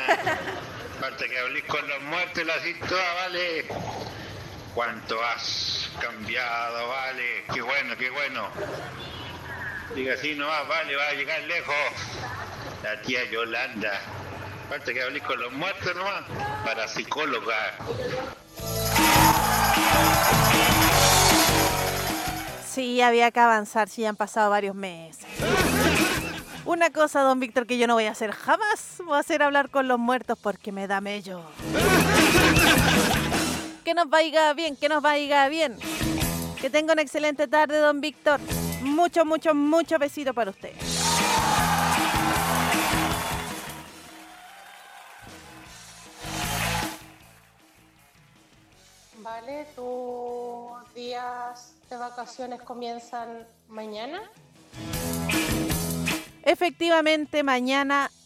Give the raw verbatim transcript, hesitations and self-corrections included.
Falta que hables con los muertos y la así toda, vale. ¿Cuánto has cambiado, vale? Qué bueno, qué bueno. Diga así nomás, vale, va a llegar lejos. La tía Yolanda. Falta que hables con los muertos nomás. Para psicóloga. Sí, había que avanzar, sí, han pasado varios meses. Una cosa, don Víctor, que yo no voy a hacer jamás, voy a hacer hablar con los muertos porque me da mello. Que nos vaya bien, que nos vaya bien. Que tenga una excelente tarde, don Víctor. Mucho, mucho, mucho besito para usted. Vale, tus días de vacaciones comienzan mañana. Efectivamente, mañana